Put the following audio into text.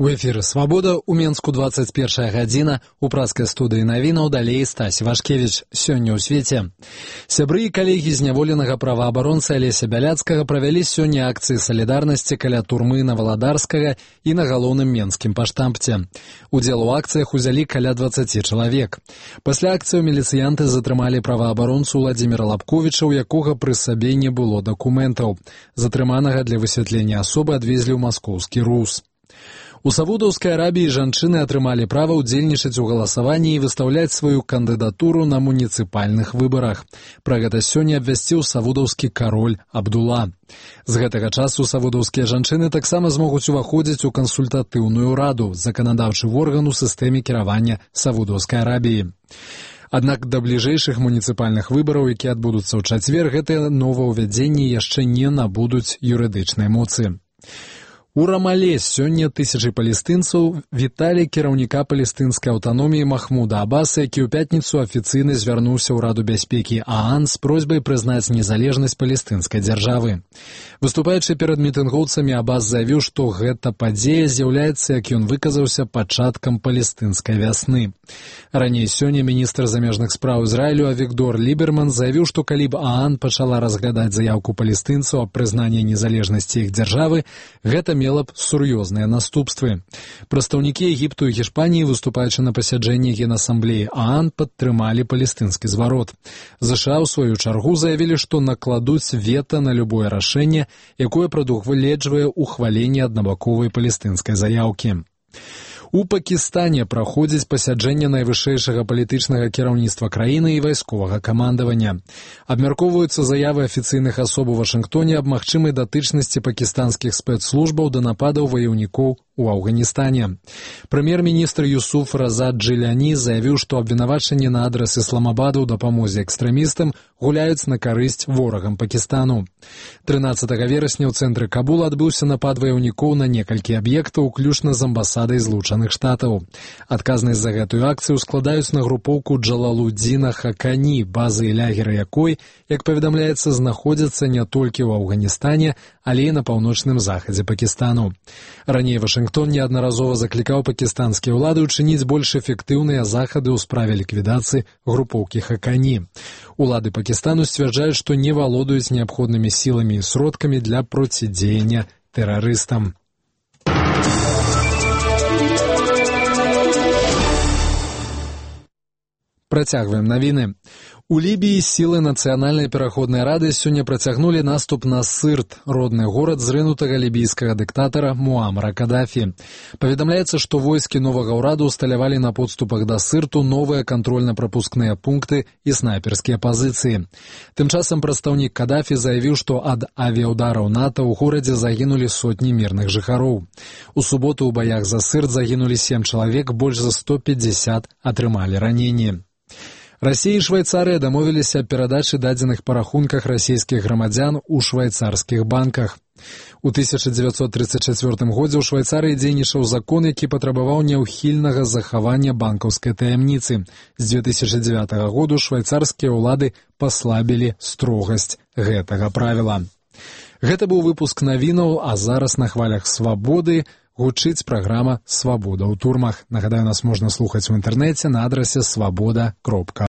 У эфіры «Свабода» у Менску 21 гадзіна, у праскай студыі навінаў далей Стась Вашкевіч. Сёння ў свеце. Сябры і калегі зняволенага праваабаронцы Алеся Бяляцкага правялі сёння акцыі салідарнасці каля турмы на Валадарскага і на галоўным менскім паштампце. Удзел у акцыях узялі каля 20 чалавек. Пасля акцыі міліцыянты затрымалі праваабаронцу Владзіміра Лапковіча, у якога пры сабе не было дакументаў. Затрыманага для высвятлення асобы адвезлі ў маскоўскі РУС. У Саудаўскай Арабіі жанчыны атрымалі права ўдзельнічаць у галасаванні і выстаўляць сваю кандыдатуру на муніцыпальных выбарах. Пра гэта сёння абвясціў саудаўскі кароль Абдула. З гэтага часу саудаўскія жанчыны таксама змогуць уваходзіць у кансультатыўную раду, заканадаўчы орган у сістэме кіравання Саудаўскай Арабіі. Аднак да бліжэйшых муніцыпальных выбараў, якія адбудуцца ў чацвер, гэтыя новаўвядзенні яшчэ не набудуць юрыдычнай моцы. У Рамале сёння тысячы палестынцаў віталі кіраўніка палестынскай аўтаноміі Махмуда Аббаса, які ў пятніцу афіцыйна звярнуўся ў Раду бяспекі ААН з просьбай прызнаць незалежнасць палестынскай дзяржавы. Выступаючы перад мітынгоўцамі, Аббас заявіў, што гэта падзея з'яўляецца, як ён выказаўся, пачаткам палестынскай вясны. Раней сёння міністр замежных спраў Ізраілю Авігдор Ліберман заявіў, што калі б ААН пачала разглядаць заяўку палестынцаў аб прызнанні незалежнасці іх дзяржавы, гэта мела б сур'ёзныя наступствы. Прадстаўнікі Егіпту і Гішпаніі, выступаючы на пасяджэнні Генасамблеі ААН, падтрымалі палестынскі зварот. ЗША, у сваю чаргу, заявілі, што накладуць вета на любое рашэнне, якое прадугледжвае ухваленне аднабаковай палестынскай заяўкі. У Пакістане праходзіць пасяджэнне найвышэйшага палітычнага кіраўніцтва краіны і вайсковага камандавання. Абмяркоўваюцца заявы афіцыйных асоб у Вашынгтоне аб магчымай датычнасці пакістанскіх спецслужбаў да нападаў ваяўнікоў у Афганістане. Прэм'ер-міністр Юсуф Разад Джиляні заявіў, што абвінавачанні на адрас Ісламабада ў дапамозе экстрэмістам гуляюць на карысць ворагам Пакістану. 13 верасня ў цэнтры Кабула адбыўся напад ваяўнікоў на некалькі аб'ектаў, уключна з амбасадай Злучаных Штатаў. Адказнасць за гэтую акцыю складаюць на групоўку Джалалудзіна Хакані, базы і лягеры якой, як паведамляецца, знаходзяцца не толькі ў Афганістане, але і на паўночным захадзе Пакістану. Раней Вашынгтон неаднаразова заклікаў пакістанскія ўлады ўчыніць больш эфектыўныя захады ў справе ліквідацыі групоўкі Хакані. Улады Пакістану сцвярджаюць, што не валодаюць неабходнымі сіламі і сродкамі для процідзеяння тэрарыстам. Працягваем навіны. У Лібіі сілы Нацыянальнай пераходнай рады сёння працягнулі наступ на Сырт, родны горад зрынутага лібійскага дыктатара Муамара Кадафі. Паведамляецца, што войскі новага ўраду ўсталявалі на подступах да Сырту новыя кантрольна-прапускныя пункты і снайперскія пазіцыі. Тым часам прадстаўнік Кадафі заявіў, што ад авіяўдараў НАТО ў горадзе загінулі сотні мірных жыхароў. У суботу ў баях за Сырт загінулі 7 чалавек, больш за 150 атрымалі раненні. Расія і Швайцарыя дамовіліся аб перадачы дадзеных па рахунках расійскіх грамадзян у швайцарскіх банках. У 1934 годзе ў Швайцарыі дзейнічаў закон, які патрабаваў няўхільнага захавання банкаўскай таямніцы. З 2009 году швайцарскія ўлады паслабілі строгасць гэтага правіла. Гэта быў выпуск навінаў, а зараз на хвалях Свабоды гучыць праграма «Свабода ў турмах». Нагадаю, нас можна слухаць у інтэрнэце на адрасе свабода.орг.